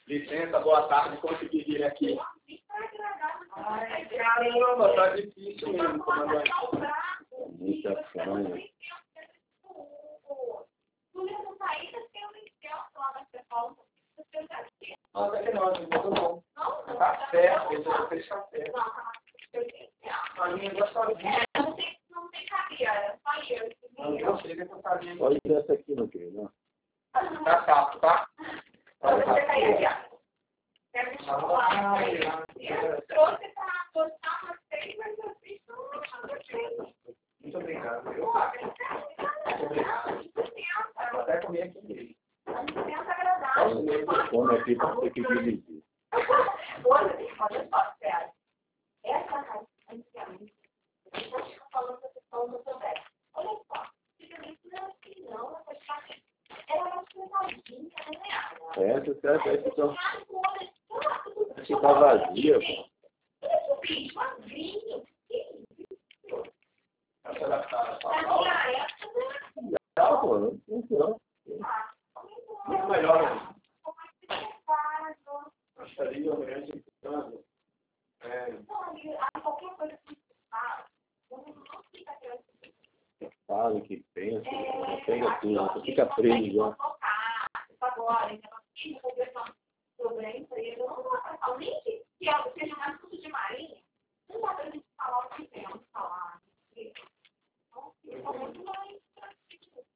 Licença, boa tarde, consegui vir aqui. Ai, caramba, tá difícil mesmo, comandante. Muita fama. Nossa, que não, muito bom. Tá certo, isso eu fez café. A minha gostosinha. Não tem cabia, só eu. Não sei que eu sabia. Pode ir essa aqui, meu querido. Ó. Tá chato, tá? Você cair aqui, ó. Quero me chocolate. Eu trouxe pra gostar, mas sei, mas eu fiz Muito obrigado. Muito obrigado. Vou até comer aqui mesmo. Come aqui para você que dirigir. Olha só, sério. Essa raiz, antigamente, a gente está falando da questão do progresso. Olha só, antigamente não era assim, não. Era uma sentadinha, né? Essa tá vazia, pô. Não, pô, não funciona. Muito melhor, né? Gostaria de olhar de tanto. Fala que pensa, não pega tudo, você fica preso já. Agora, então, se problema empresa, não dá para falar nem que seja mais curso de marinha, não dá para a gente falar o que temos que falar. Então, fica muito mais tranquilo.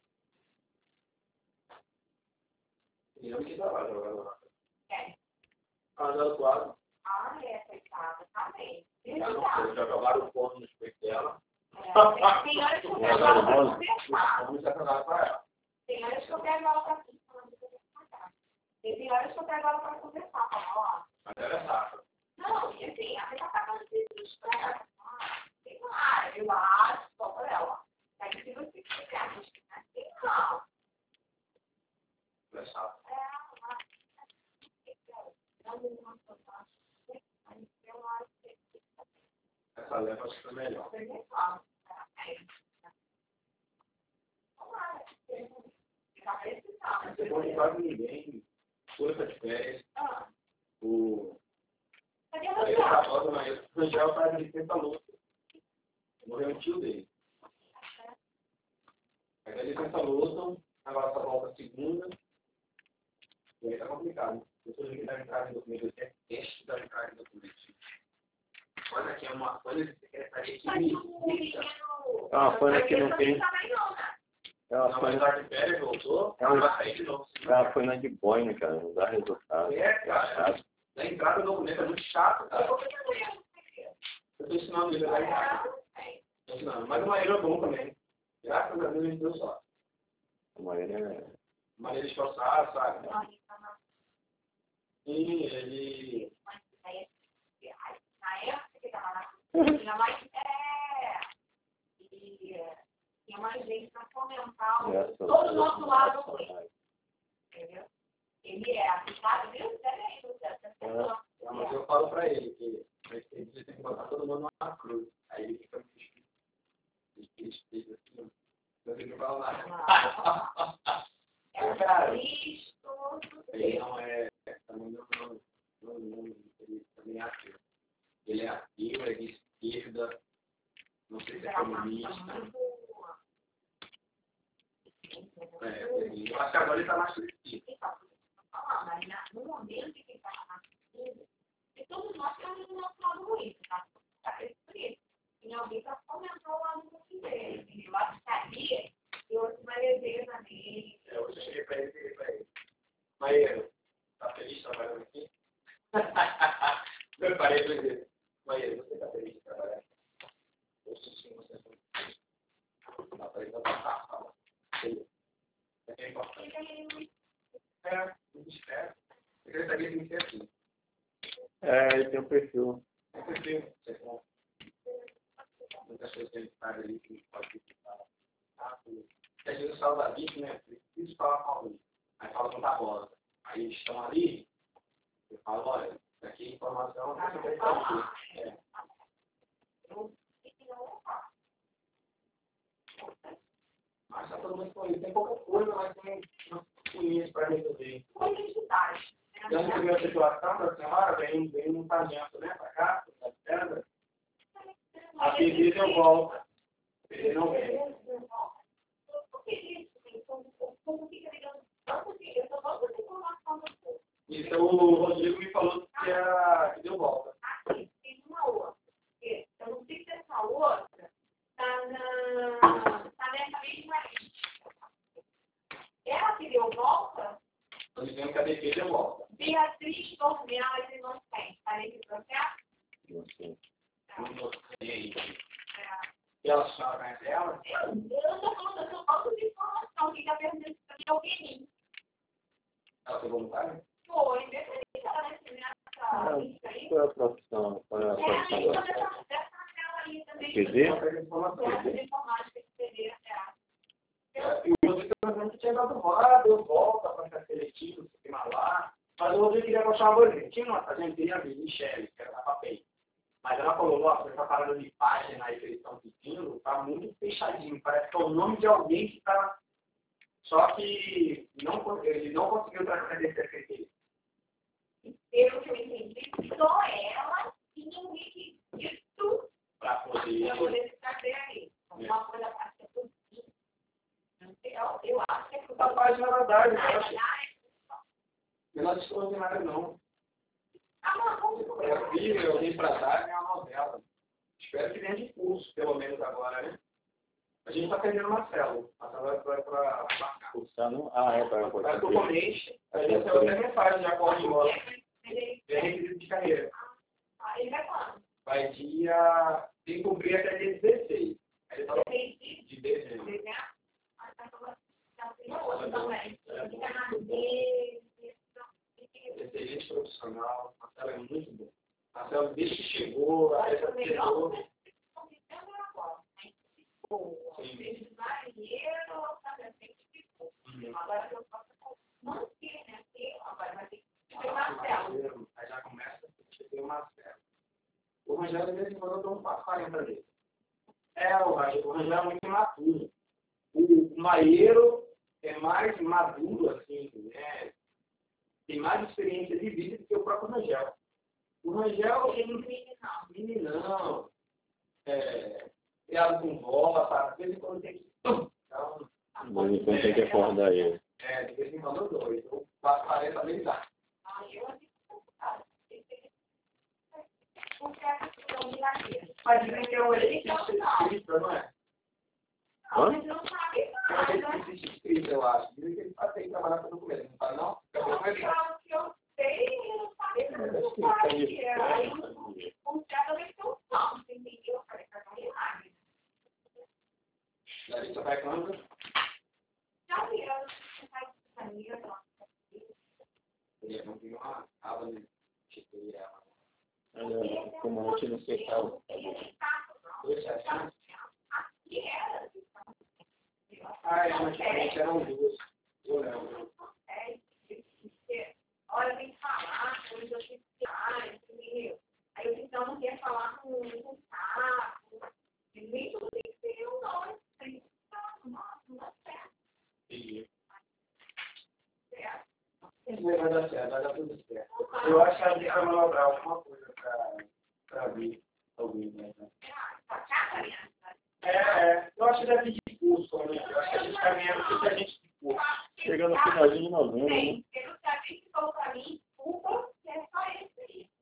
E eu que trabalho agora. É. Ah, já atuado. Ah, é, coitada, tá bem. Já jogaram o forno no espelho dela. Tem horas que eu pego ela para conversar. Vamos acabar com ela. Tem horas que eu pego ela para conversar. Tem horas que eu pego ela para conversar. Ó. Mas ela é safra. Não, e assim, a gente tá pagando serviços para ela. Tem uma eu acho, só para ela. Aí se você quiser, assim, não. Ela é safra. Essa leva acho que é melhor. Você pode falar com ninguém. Força de férias. O Rangel faz licença luta. Morreu o tio dele. Aí a licença luta, agora só volta segunda. E aí tá complicado. Eu sou que dá entrada em documento, eu tenho teste da entrada em documento. Olha aqui, é uma coisa de secretaria que me irrita. É uma coisa que não tem. Não, mas a de férias voltou, ela vai sair de novo. Ela foi na de boina, cara, não dá resultado. Cara. Da entrada do documento é muito chato, cara. Eu tô ensinando ele a entrada. Mas o Maíra é bom também. Graças a Deus a gente deu sorte. O Maíra Maíra esforçado, sabe? Sim, ele... Na época que estava na cozinha, mas tinha mais gente para comentar todo o nosso lado com ele. Entendeu? Ele é aplicado, viu? Mas eu falo pra ele que você tem que botar todo mundo numa cruz. Aí ele fica assim, não tem que falar nada. Cara, ele não é... Ele também é ativo. Ele é ativo, é de esquerda, não sei se é comunista. Eu acho que agora ele está mais crescido. Mas no momento que ele estava mais crescido, todos nós temos o nosso lado ruim, tá? Está crescido. E alguém está comentando o lado ruim dele. Eu acho que ali, eu ouço uma leveza nele. Eu cheguei para ele e falei para ele: Maíra, está feliz trabalhando aqui? Eu parei para ele: Maíra, você está feliz de trabalhar aqui? Eu sim, você está feliz. Dá para ele dar fala. É importante. Muito esperto. Secretaria tem que ser assim. ele tem um perfil. É perfil. Muitas coisas que ele faz ali que pode ficar. Às vezes fala da vida, né? Preciso falar com alguém. Aí fala com a bola. Aí eles estão ali. Eu falo: olha, aqui a informação você vai estar aqui. Mas tá todo mundo com isso. Tem pouca coisa, mas tem umas coisinhas para resolver. Com identidade. Diante de uma situação da senhora, vem um sargento, né, para cá, para a pedra, a pedida eu volto. Ele não vem. Isso o Rodrigo me falou que deu volta. Aqui, tem uma outra. Eu não sei se essa outra está nessa mesma linha. Ela que deu volta, Estou dizendo que a defesa deu volta. Beatriz Dornelas Inocente. Está nesse processo? Não sei. E ela só conhece ela? Eu estou falando de informação. Quem está perguntando isso para mim é o Benin. Ela foi voluntária? Foi, independente dela nessa lista aí. Qual é a profissão? Qual é a profissão dela? Dessa aí também. Quer dizer? Essa informática que seria E o Rodrigo também tinha dado volta, deu volta para ficar seletivo, se queimar lá. Mas o Rodrigo queria mostrar uma coisa. Tinha uma sargentina ali, Michele, que era da papel. Mas ela falou, nossa, essa parada de página aí que eles estão pedindo, tá muito fechadinho. Parece que é o nome de alguém que está... Só que ele não conseguiu trazer esse efeito. Pelo que eu entendi, só ela tinha um requisito Para poder se fazer aí. Uma coisa para ser possível. Eu acho que é por a página da Dark, eu causa acho. Não é nada extraordinário, não. Eu vim para Dark, é uma novela. Espero que venha de curso, pelo menos agora, né? A gente está perdendo o Marcelo. Marcelo vai para marcar. Cursar não? Ah, é para Mas no começo, a gente vai até mensagem de acordo de moda. É requisito de carreira. Ele vai quando? Vai tem que cumprir até dia 16. Aí ele falou de dezembro. Excelente profissional. Marcelo é muito bom. Marcelo, desde que chegou, a essa chegou. Agora eu posso manter, né? Agora vai ter que ter Marcelo. Aí já começa a ter o Marcelo. O Rangel, de vez em quando, eu dou um passo 40 dele. O Rangel é muito imaturo. O Maieiro é mais maduro, assim, né? Tem mais experiência de vida do que o próprio Rangel. O Rangel é meninão, criado com bola, sabe? De vez em quando tem que... Então, Mas então tem que acordar ele. de vez em quando eu dou. Eu passo 40 vezes lá. Mas dizem que é um exercício escrito, não é? Mas não sabe É um nada. exercício escrito, eu acho. Dizem que ele tem que trabalhar com documento. Não sabe, não? Que eu sei, eu não sabia. Não sabia. Aí, o certo é que eu não, entendeu? Eu falei, para não ir lá. Larissa vai quando? Já vi, eu não faz amiga, não. Ele não tem uma aba, né? Tipo, Olha, como a gente não sei qual. 2,700? Aqui era. Antigamente eram duas. Eu lembro. Olha, tem que falar com os oficiais, entendeu? Aí o oficial não quer falar com o saco. Nem tudo tem que ser um nome. Tem que falar, não é certo. Entendi. Certo? Vai dar certo, vai dar tudo certo. Eu acho que a gente vai manobrar alguma coisa para vir alguém, né? Eu acho que deve de curso, né? Eu acho que a gente está ganhando muita gente de curso. Chega no finalzinho de novembro, né? Tem, eu sabia que falou para mim, desculpa, é só esse aí.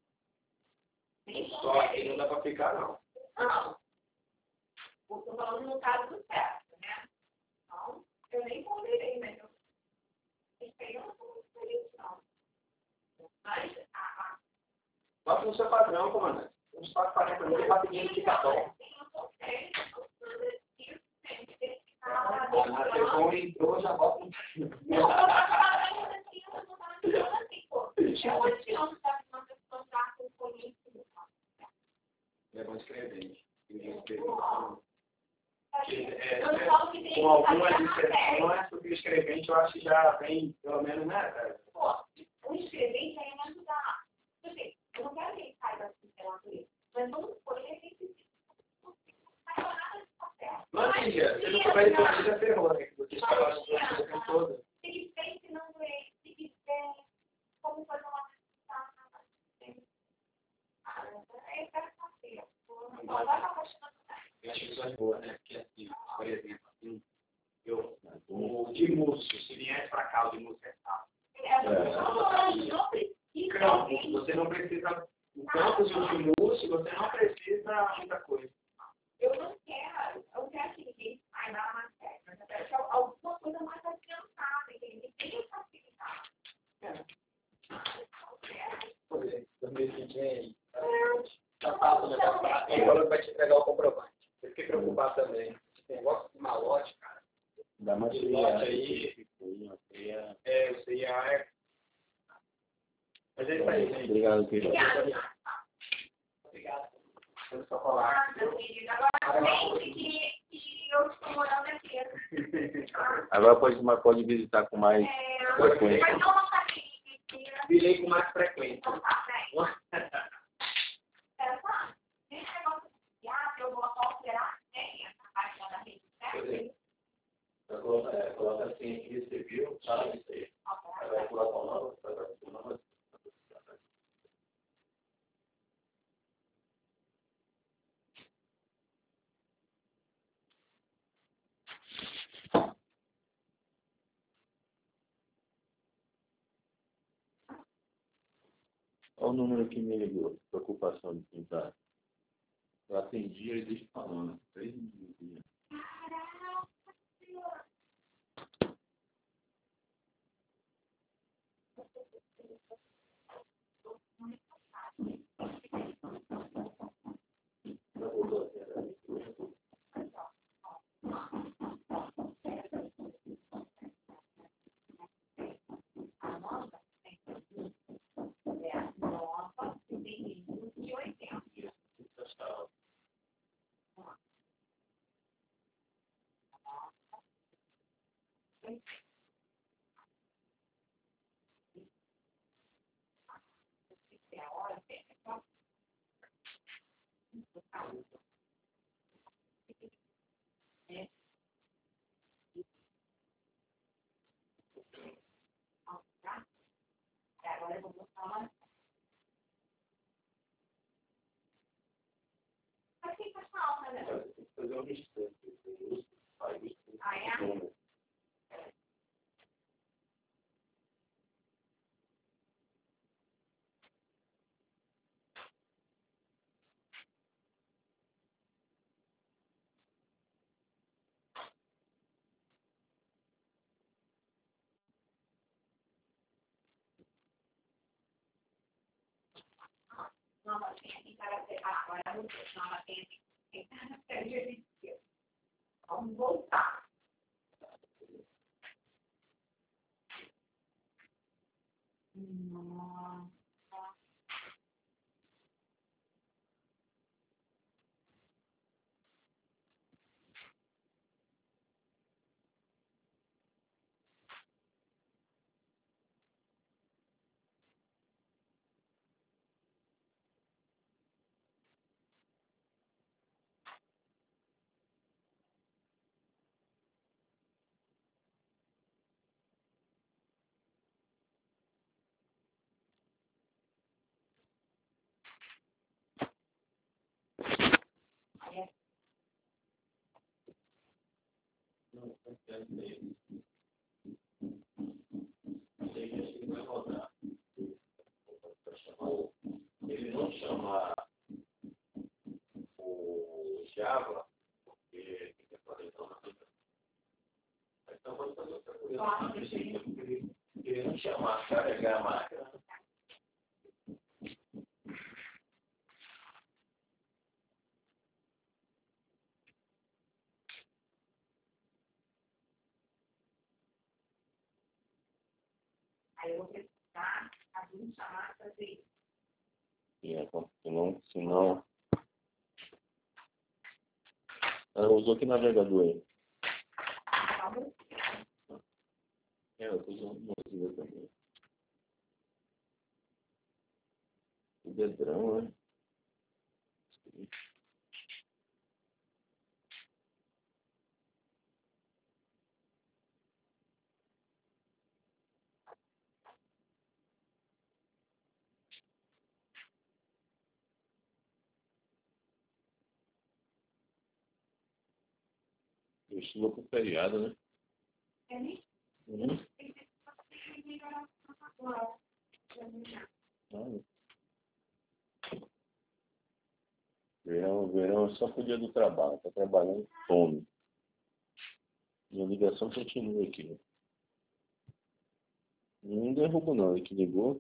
Só que não dá para ficar, não. Não. Estou falando no caso do certo, né? Então, eu nem ponderei, mas eu não estou muito feliz, não. Mas, Bota no seu padrão, comandante. Uns 440 mil, rapidinho de cartão. A Marcel entrou, já bota um. É bom escrever. Com algumas exceções, porque o escrevente eu acho que já vem, pelo menos, né? O escrevente aí vai ajudar. Eu não quero que ele saiba assim pela natureza, mas vamos supor que ele tem que Mas, filha, se não souber isso, já ferrou, né? Porque você está falando o tempo todo. se ele pensa não é, se quiser, como preocupações boas, né? Porque, assim, por exemplo, assim, o de Múcio, se viesse para cá, o de Múcio é tal. Campos, você não precisa. O campus e o de Múcio, você não precisa muita coisa. Eu não quero, eu quero que vai dar mais certo, mas eu quero alguma coisa mais adiantada, que ele tenha facilitado. Por exemplo, 2020 aí. Já passa o negócio lá. Ele falou que vai te entregar o comprovante. Eu fiquei preocupado também. Esse negócio de malote, cara. Dá mais lote aí. Você ia. Mas é isso aí, gente. Obrigado, querido. Obrigado. Eu só falar. Agora, lembre que eu estou morando aqui. Agora pode visitar com mais frequência. Vai dar uma saquinha. Virei com mais frequência. Esse negócio de eu vou só alterar essa parte da rede, certo? Coloca assim, aqui, você viu, sabe isso aí. Vai colocar o nome, vai colocar o nome. Olha o número que me ligou, preocupação de pintar. Eu atendi ele desde falando, 3 minutos. Caraca, senhora. Agora eu vou botar uma. Mas quem faz falta, né? Tem que fazer um mistério. Ah, é? Nova tem caráter. Agora eu vou nova tem caráter de Deus. Vamos voltar. Nossa. Ele não chama o Java, porque fica fazendo então pode fazer outra coisa. Ele não chama carregar a máquina. Aí eu vou precisar abrir chamar para fazer isso. Senão... Ela usou que navegador aí? Eu estou usando Mozilla também. O Dedrão, né? Eu estudo pro feriado, né? É isso? Uhum. Agora. Verão é só pro dia do trabalho. Tá trabalhando, fome. Minha ligação continua aqui. Né? Não derrubo não, ele que ligou.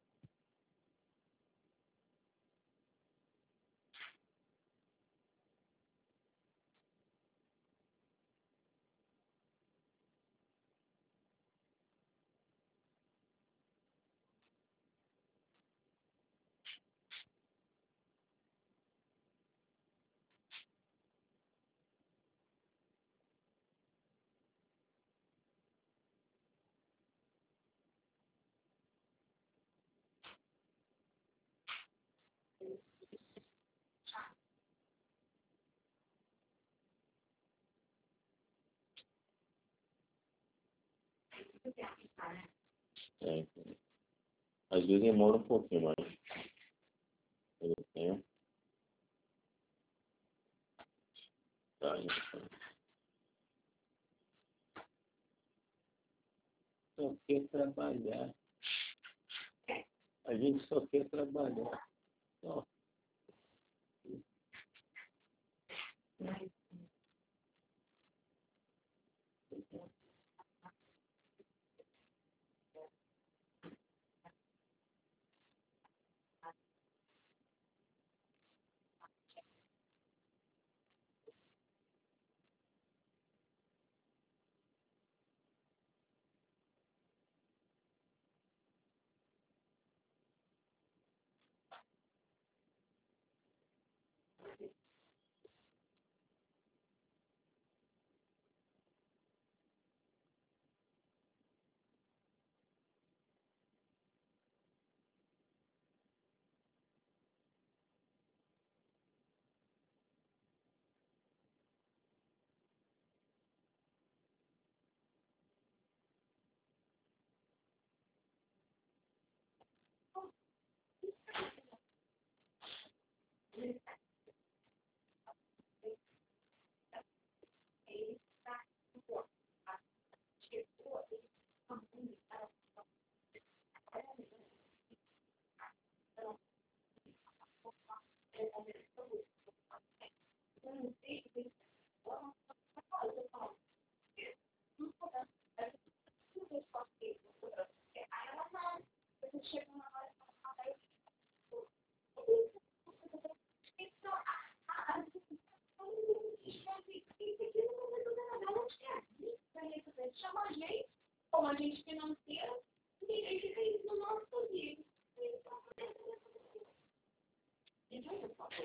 É, às vezes demora um pouquinho mais. Pelo tempo. Tá, então. Só quer trabalhar. A gente só quer trabalhar. Só. Chama a gente, como agente financeiro, e verifica isso no nosso livro. Então, eu falo,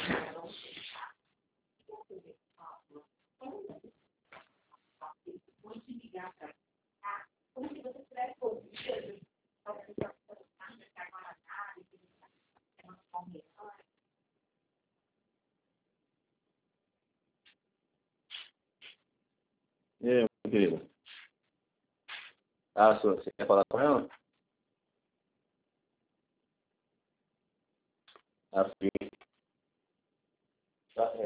vou te ligar para cá, como se você tivesse ouvido, para você agora nada, que você não come melhor. E aí, meu querido? Ah, você quer falar com ela? Ah, sim. Tá,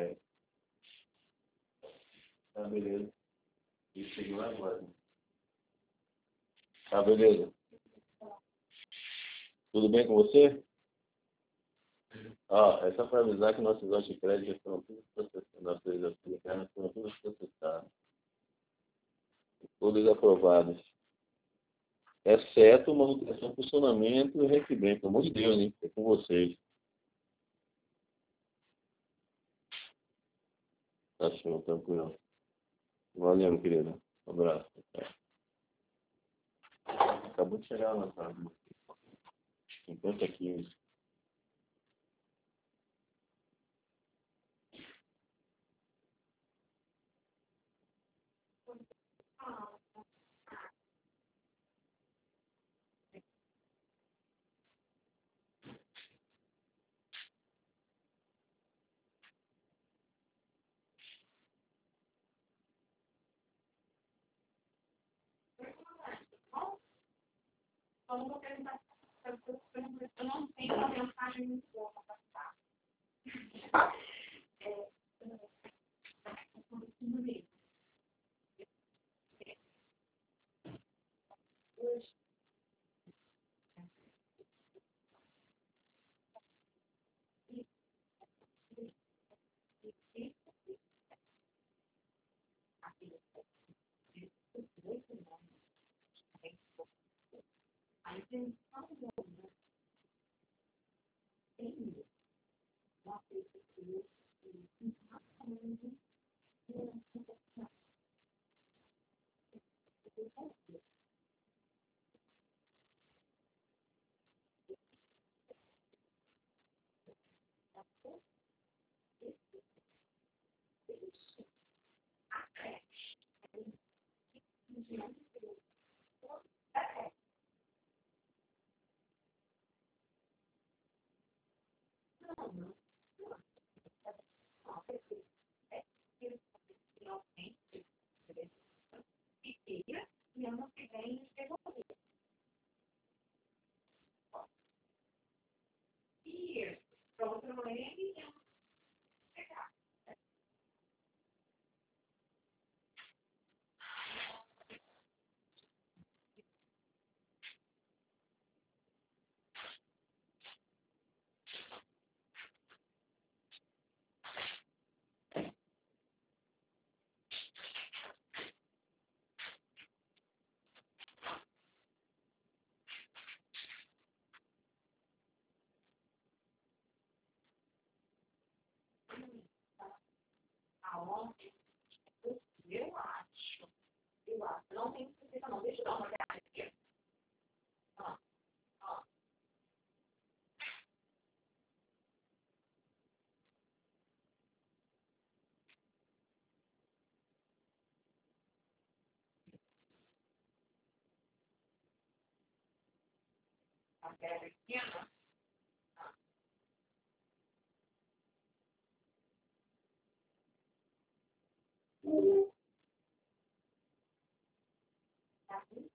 tá beleza. E seguiu agora. Tá beleza. Tudo bem com você? Ó, é só para avisar que nossos lotes de crédito já foram todos processados. Nossas aplicações foram todas processadas. Todas aprovadas. Exceto manutenção, funcionamento e recebimento. Pelo amor de Deus, hein? É com vocês. Tá show, tranquilo. Valeu, meu querido. Um abraço. Acabou de chegar na sala. 50 quilos. Eu não vou perguntar, eu não tenho uma mensagem muito boa para passar. Aí tem e ano que vem devolver. E para outro leme, eu vou pegar. Aonde? Eu acho. Não tem certeza não. Deixa eu dar uma olhada aqui. Ó. A tela pequena. Tá aqui.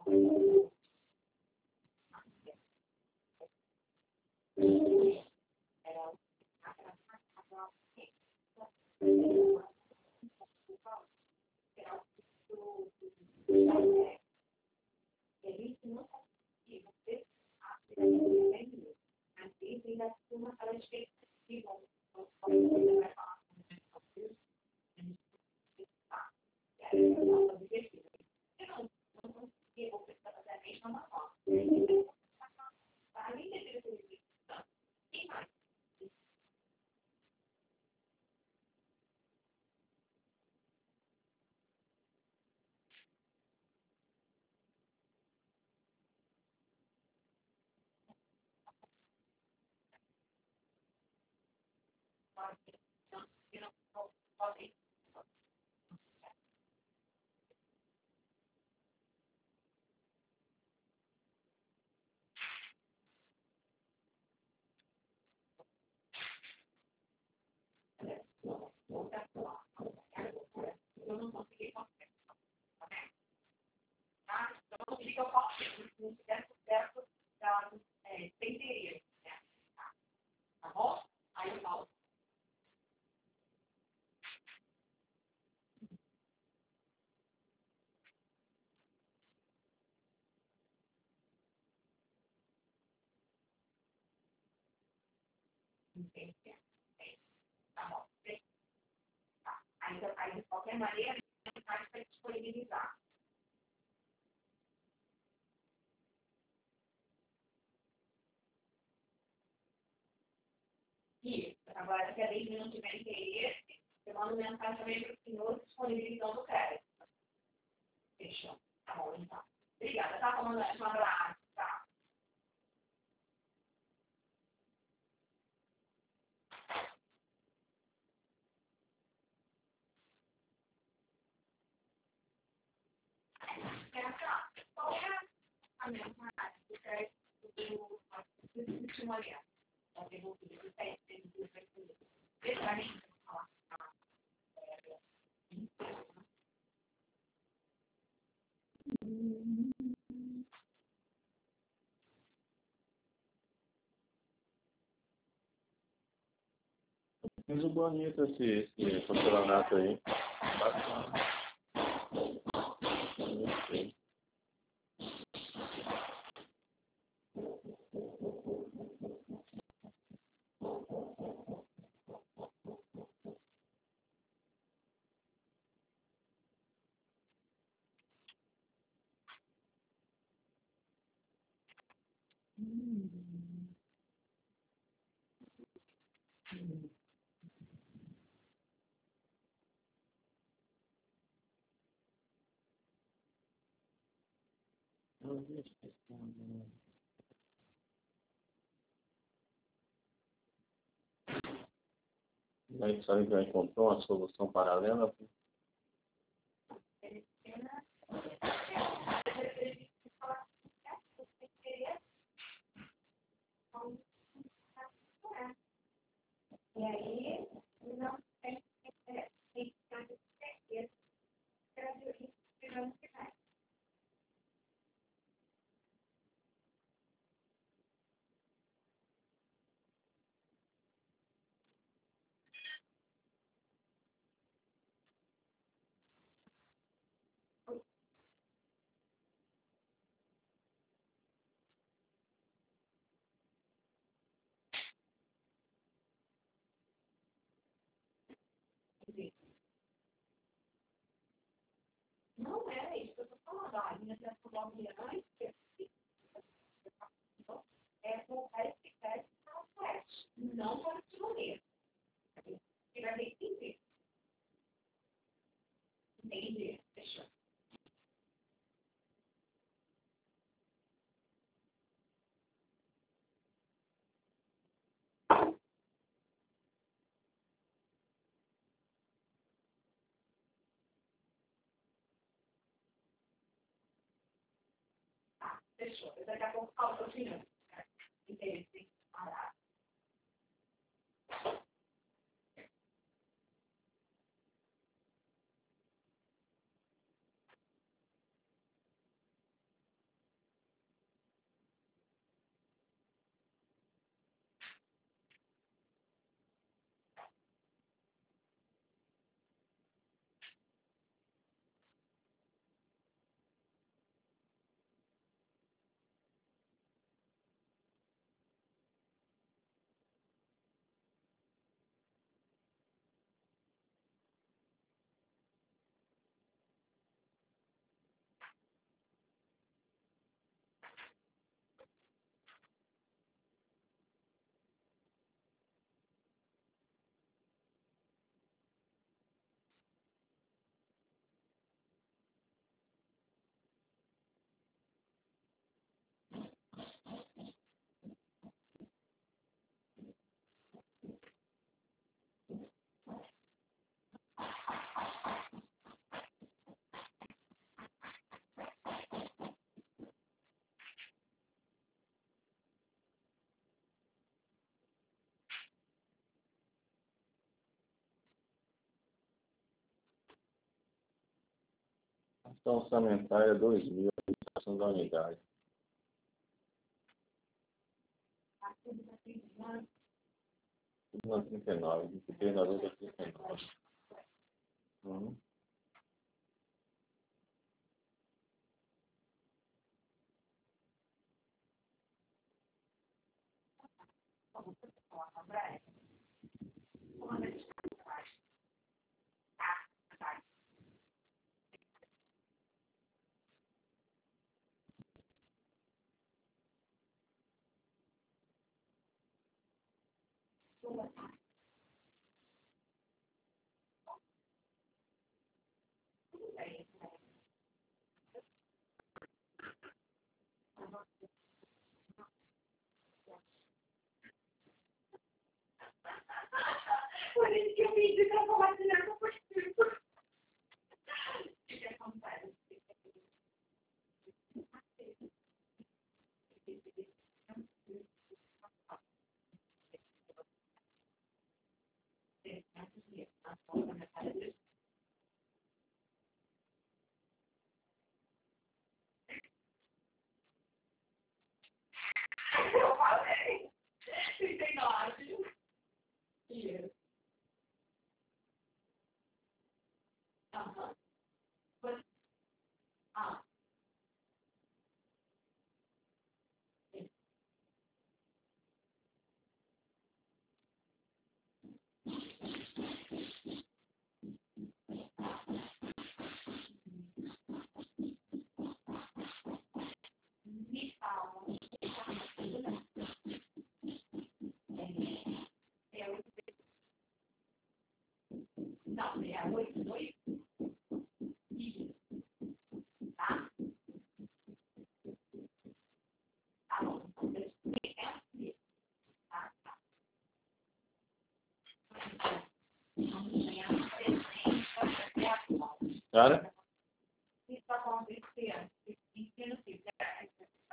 Ele não conseguiu ter a cidadania. Aqui tem uma característica que vão vai falar com o e aí eu não vou dizer que eu não consegui ou fazer a mesma forma. Além de ter esse quem mais? Eu não pode eu não consegui fazer. Eu não consegui que eu posso ter, se não tiver certo, sem interesse. Tá bom? Aí eu falo. Tá bom? Tá. Aí, de qualquer maneira, a gente faz para disponibilizar. Isso. Agora, se a lei não tiver interesse, eu mando mensagem também para o senhor disponibilizando o crédito. Fechou. Tá bom, então. Obrigada, tá? Comandante, um abraço. Tá. Qual é a mensagem do crédito do último aliado? Da devolvida do teste, do preferido. Deixa a gente falar. Mas o bonito esse porcelanato aí. Bacana. Aí sabe que já encontrou uma solução paralela? E aí, não tem que ter certeza que a juíza não ficar. Não é isso que eu estou falando. A linha transformadora é voltar esse teste para o teste, não para o timoneiro. Você vai ter que entender. Entendi. Fechou. Fechou. Daqui a pouco fala continuando. Entende? Tem que parar. Ação orçamentária 2000, administração da unidade. Tudo na 39, 23 na luta 39. Por isso que eu pedi para compartilhar com você. O que acontece? Eu falei. 39. Isso. Aham. Ah. 682. Tá? Tá bom. Então, eu expliquei isso. Tá? Cara? Isso está acontecendo. Se não fizer,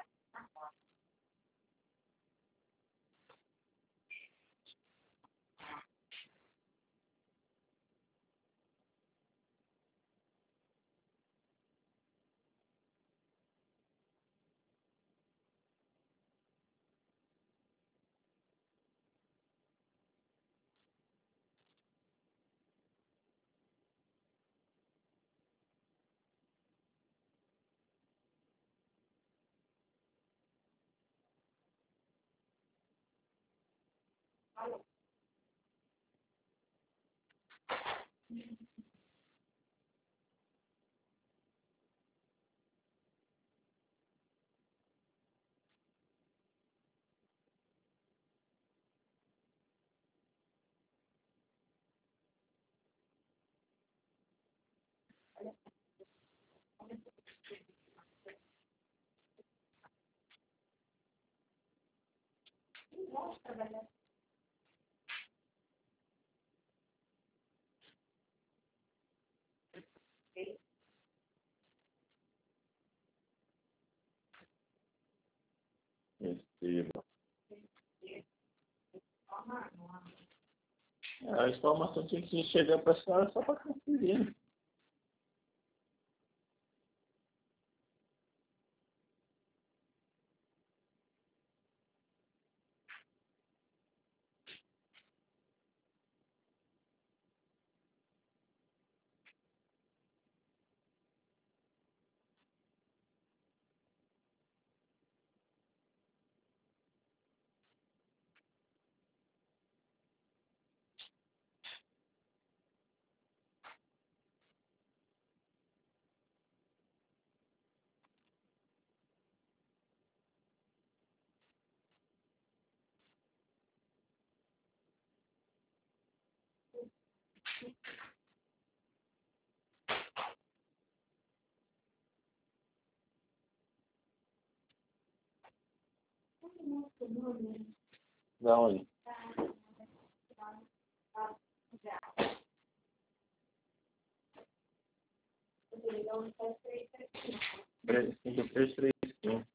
vamos trabalhar. Receba. A informação tinha que chegar para a senhora só para conferir. Né? Da onde? 5335.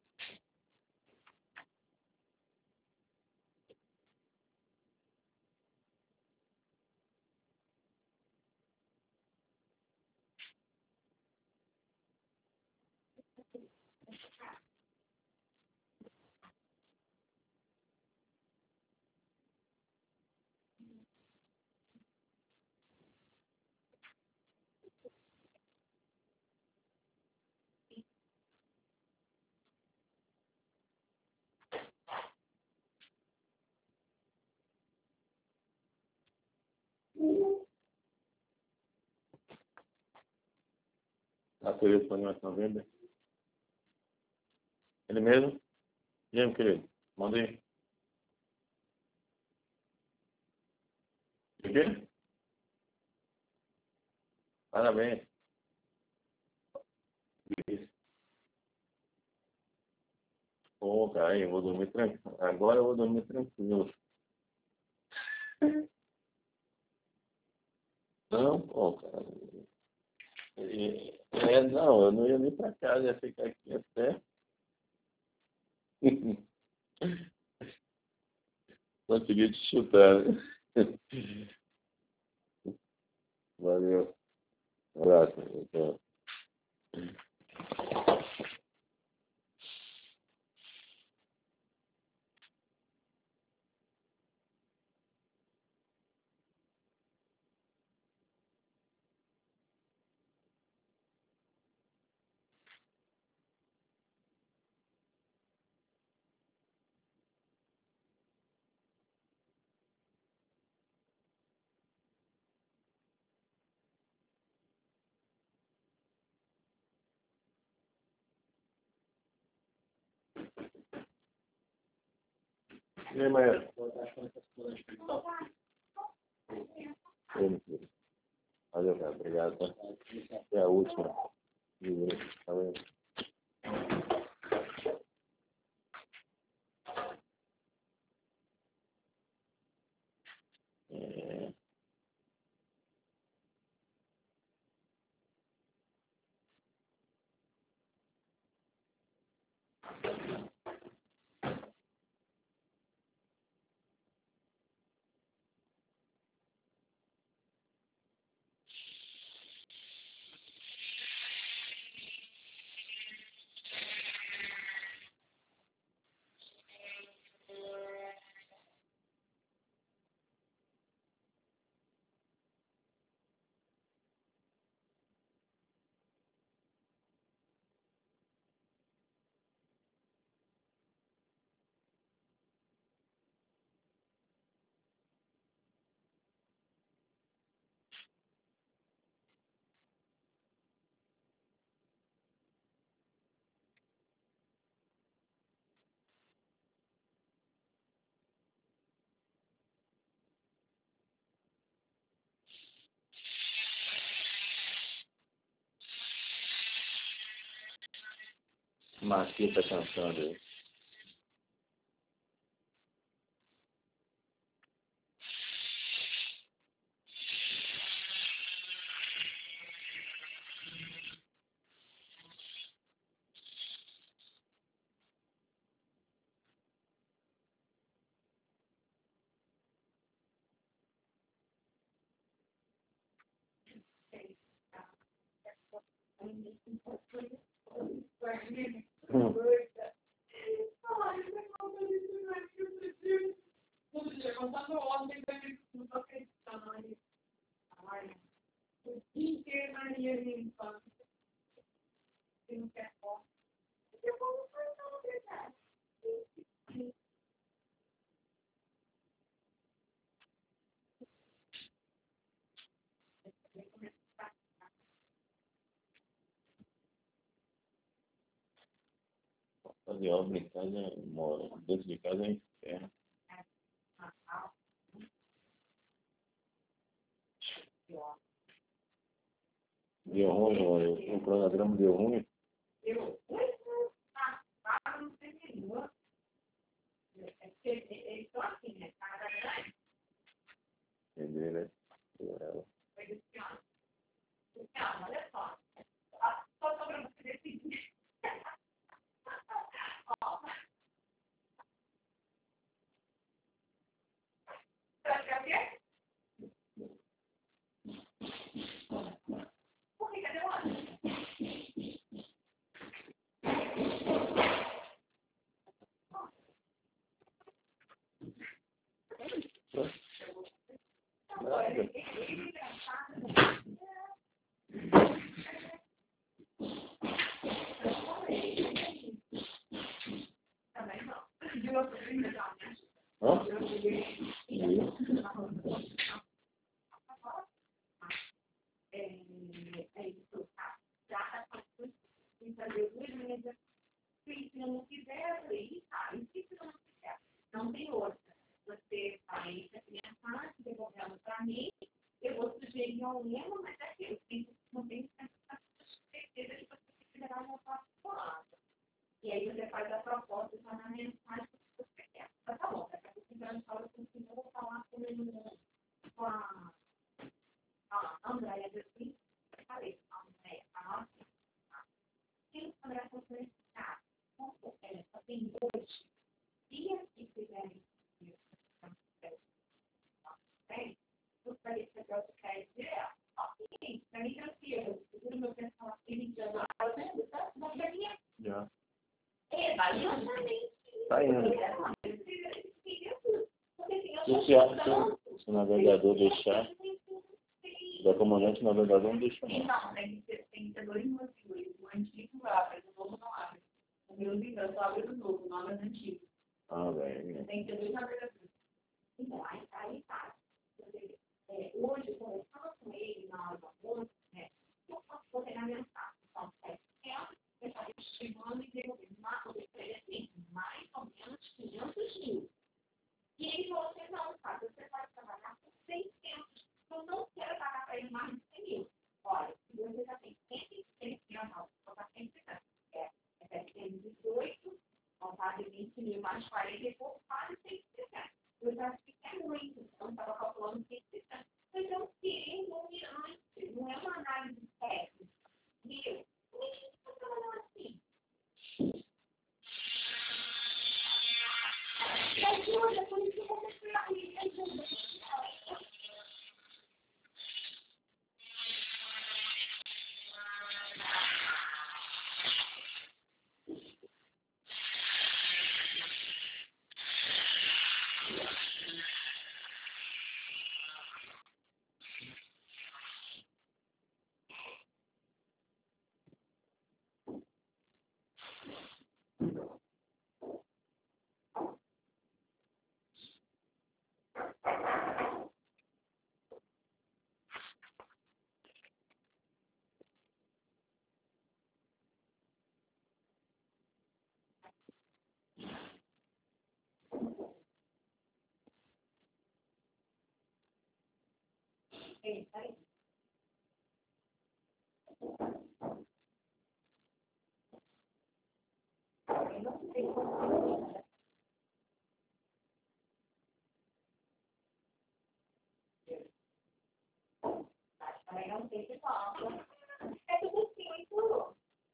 A telefone mais 90. Ele mesmo? E aí, meu querido? Manda aí. O quê? Parabéns. Isso. Pô, cara, eu vou dormir tranquilo. Agora eu vou dormir tranquilo. Não, pô, cara. Não, eu não ia nem pra casa, ia ficar aqui até. Consegui te chutar, né? Valeu. Um abraço. Tchau. E aí, Maia? Valeu, cara. pessoal. Valeu. Marquinhos tá cantando aí. Fazer obra em casa, mora. Dentro de casa é inferno. Deu ruim, olha. O cronograma deu ruim. Entendeu, né? Olha só. Só para você decidir. Não tem outra. Você vai pensar, devolvendo para mim, eu vou sugerir um lema, mas é que eu não tenho certeza de você considerar uma próxima. E aí você faz a proposta e na mensagem que você quer. Tá bom, daqui a pouco eu vou falar com a Andréia assim, eu falei, a Andréia, a nossa, quem a Andréia consegue explicar como ela só tem hoje, dias que fizerem gostaria de saber o que quer dizer, ok, para mim tranquilo, seguro meu pessoal aqui, Já. vai justamente. Tá indo. Se o navegador deixar, da comandante o navegador não deixa não. Não, tem que ter dois motivos. O antigo abre, o novo não abre. O meu livro só abre o novo, o nome é antigo. Ah, velho. Tem que ter dois navegadores. Então, aí tá. Hoje, conversando com ele na hora do almoço, eu posso pegar mensagem. Então, eu estaria estimando e devolvendo uma coisa para ele assim, mais ou menos 500 mil. E ele falou assim, não, sabe, você pode trabalhar com 600. Eu não quero pagar para ele mais de 100 mil. Olha, se você já tem 150 definiu mais 40 e pouco, quase 160. Eu já acho que é muito, então estava calculando 160. Mas eu tirei um nome antes, não é uma análise técnica. Meu, como é que você está trabalhando assim? Me ajuda, por isso que eu vou mostrar isso, me ajuda. É isso aí. Eu não sei como mas também não sei se fala. É tudo assim, muito.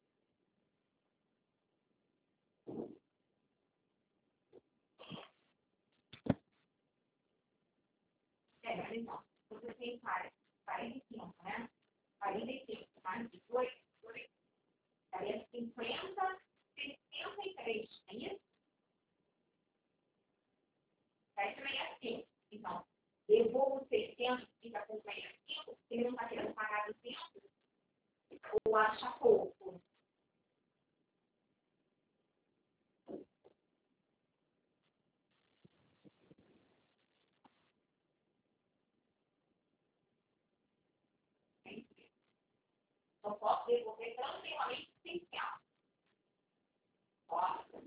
Mas então, você tem 45, né? 45 mais 18, daria 50, 63, é isso? Aí também é assim. Então, devolvo 600 e fica com 65, ele não está querendo pagar 200, ou acha pouco. Não posso devolver tranquilamente 600. Ó.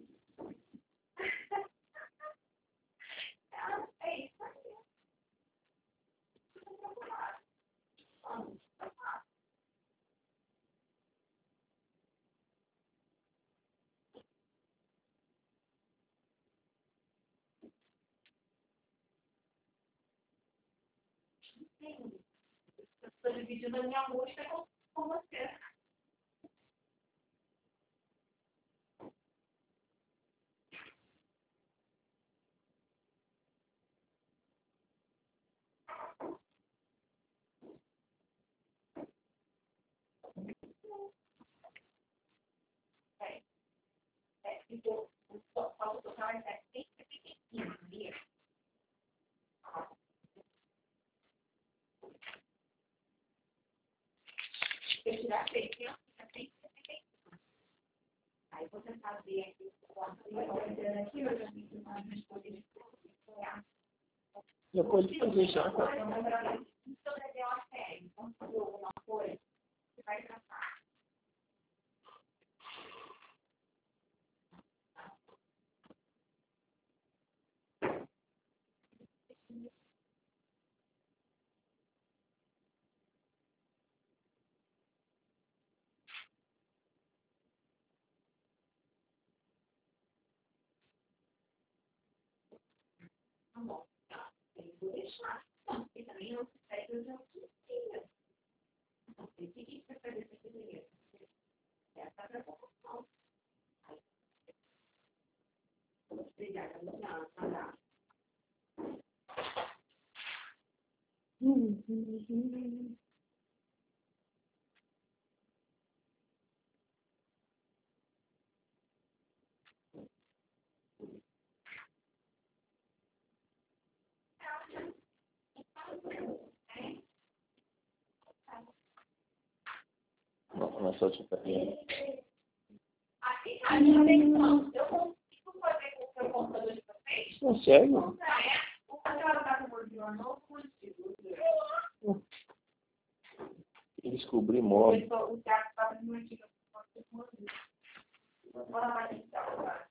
É isso aí. Sim. Estou dividindo a minha música com você. Então, o total é 775. Se eu tirar 600, fica 175. Aí você fazer aqui quanto aqui, eu já fiz uma resposta de tudo. Já pode fazer já, tá? Se eu levar uma série, então, se for alguma coisa, você vai tratar. Tá bom. Eu vou deixar. Não, porque também não se segue os outros dias. Então, o que você vai fazer esse dinheiro? Essa é a preocupação. Obrigada, Luciana. Tá. Não, só te pedir. Aqui, a minha conexão. Eu consigo fazer com o seu computador de vocês? Consegue? Não é? O computador está com o modelo novo, consigo. Descobri móvel. O Thiago estava no antigo. Agora vai tentar agora.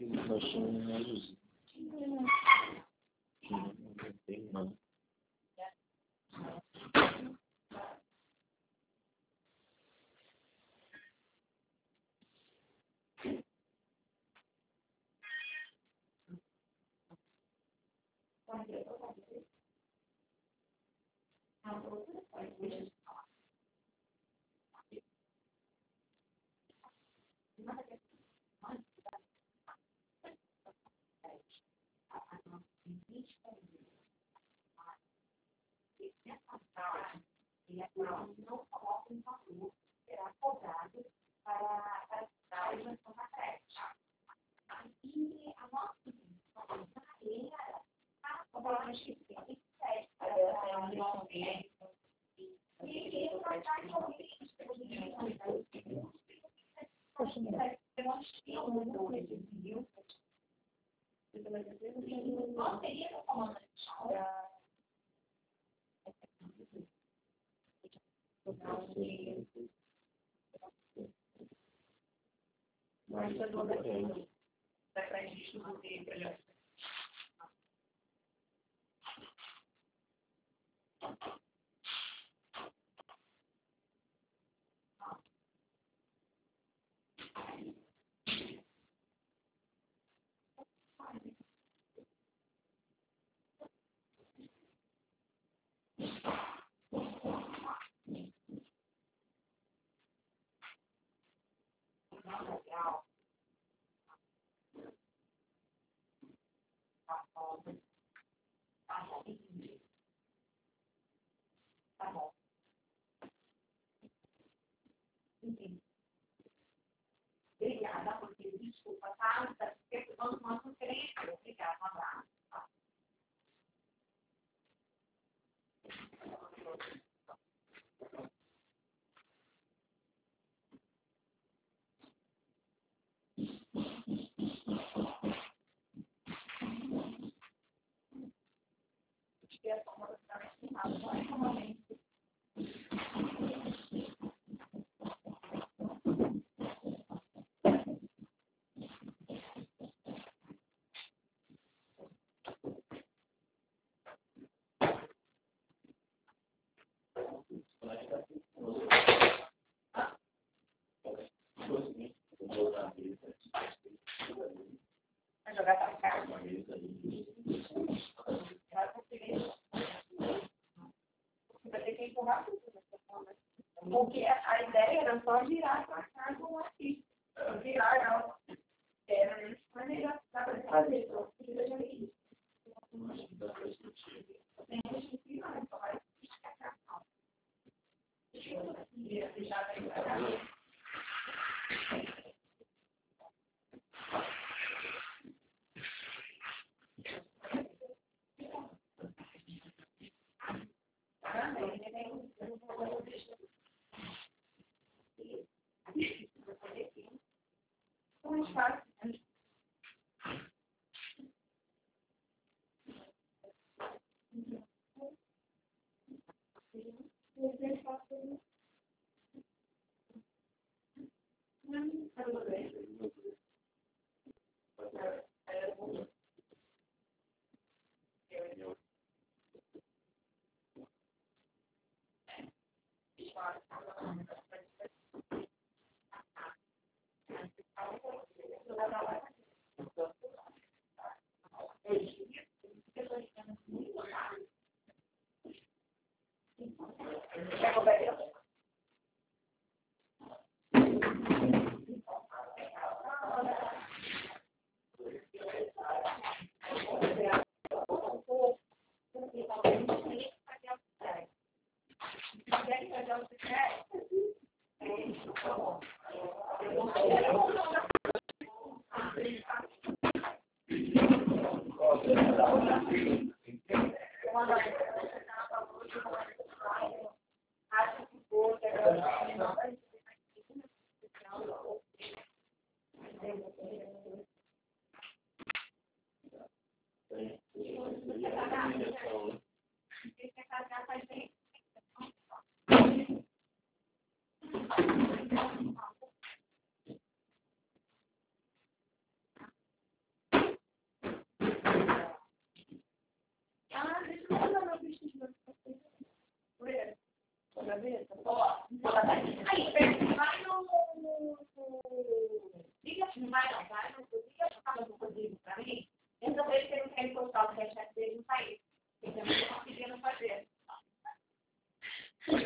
nós tínhamos um azulzinho. Não tem nada. Não coloca um valor, será cobrado para a isenção da crédito. E a nossa lei era a cobrança de 27 para a e ele vai estar envolvido não teria no comando de chão. Mas eu dou daqui. Dá pra gente não ter melhor. Legal. Tá bom. Enfim. Obrigada, porque desculpa, tá? Porque nós não queremos. Obrigada, um abraço. Que é como está estimado, não é normalmente. Vai jogar para cá. Vai ter que empurrar tudo. Porque a ideia era só girar para cá com aqui. Girar não. Era maneira para fazer. Só que veja isso. Tem que girar, só vai ficar. Deixa eu deixar bem para cá. Mais fácil.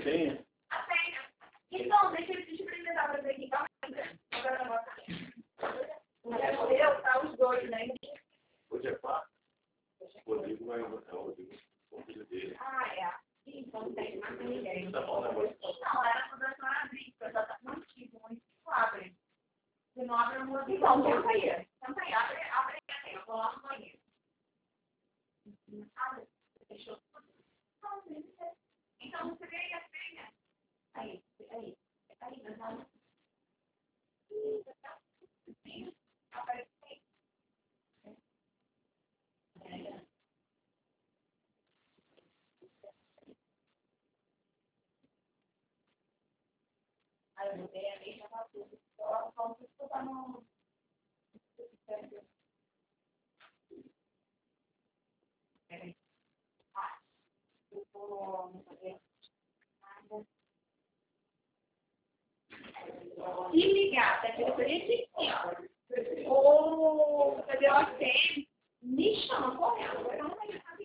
senha? A senha. Então, deixa eu te apresentar para você aqui. Calma aí. Eu, tá os dois, né? Hoje é 4. O Rodrigo vai botar o Rodrigo, o filho dele. Ah, é. Então, não tem mais ninguém. Tá bom, negócio. Não, era quando a senhora abrir, porque eu já tá mantido, mas não abre. Se não abre, eu vou abrir. Então, tenta aí. Tenta aí, abre aí. Eu vou lá no banheiro. Abre. Fechou tudo. Então, você vê aí a senha. Aí. Mas não. Aparece aí. Aí eu mudei a lei, já tá tudo. Só você escutar no... Peraí. Ah, eu vou fazer nada. Se ligar para a diretoria de ensino ou fazer o ACM, me chama correndo. Eu não tenho nada.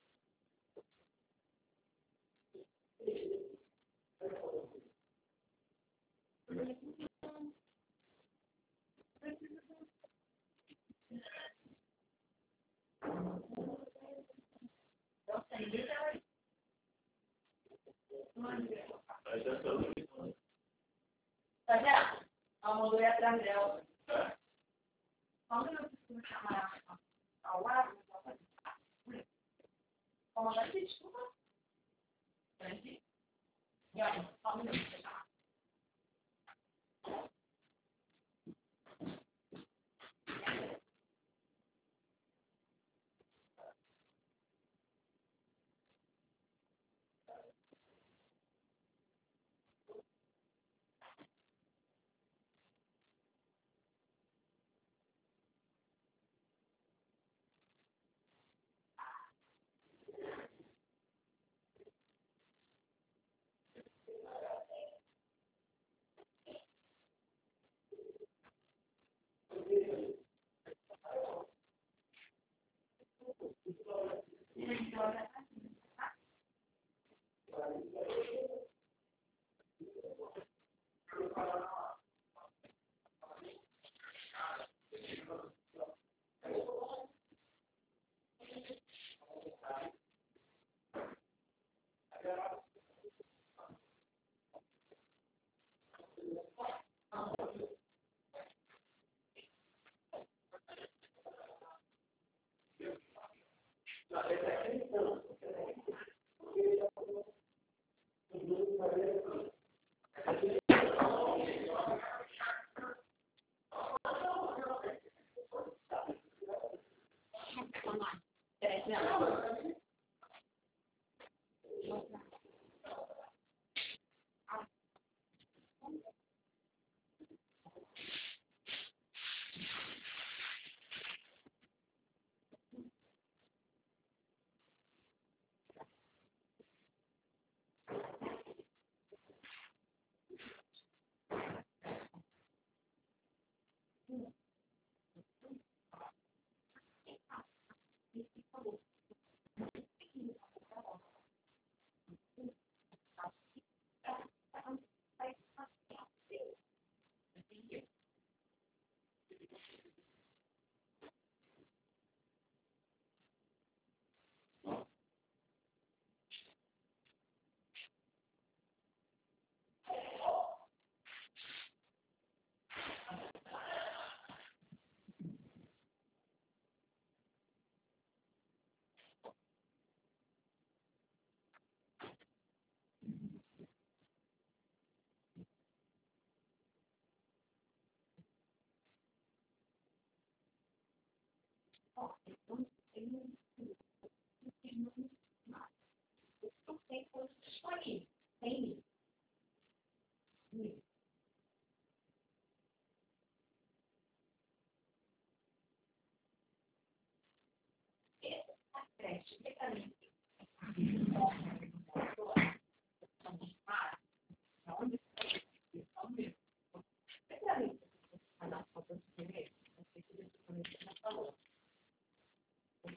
Tá vendo? Ela mandou ir atrás dela. Quando eu preciso chamar ao lado, vou mandar esse desculpa. E olha, só um minuto, deixa eu chamar.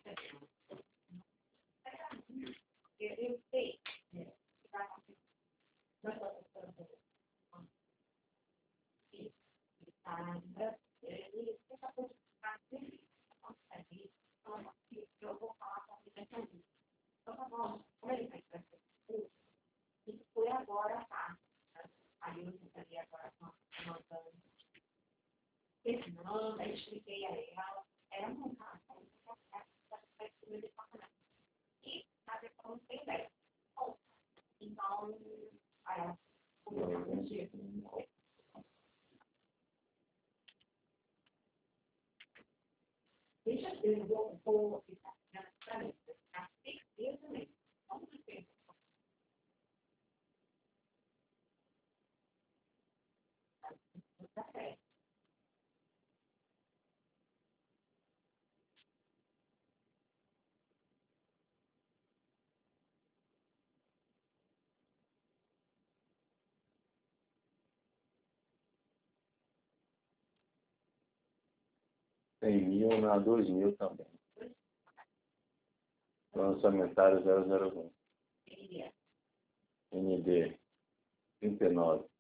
Eu sei. Terminando, aí expliquei a ela, ela não tá, e a pessoa não tem ideia. Bom, então, aí ela começou a fugir. Deixa eu vou ficar para mim, a certeza mesmo. Como você está certo? Tem 1.000 na 2.000 também. Orçamentário 001. ND 39.